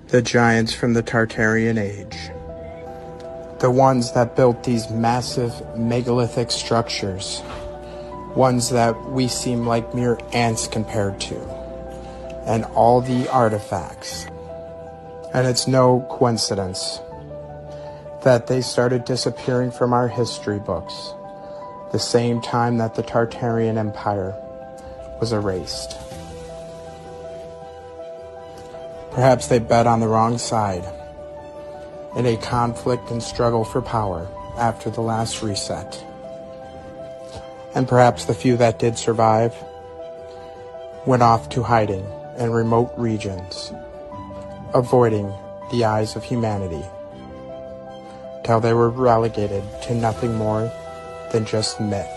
The giants from the Tartarian Age. The ones that built these massive megalithic structures. Ones that we seem like mere ants compared to. And all the artifacts. And it's no coincidence that they started disappearing from our history books the same time that the Tartarian Empire was erased. Perhaps they bet on the wrong side in a conflict and struggle for power after the last reset. And perhaps the few that did survive went off to hiding in remote regions, avoiding the eyes of humanity, till they were relegated to nothing more than just myth.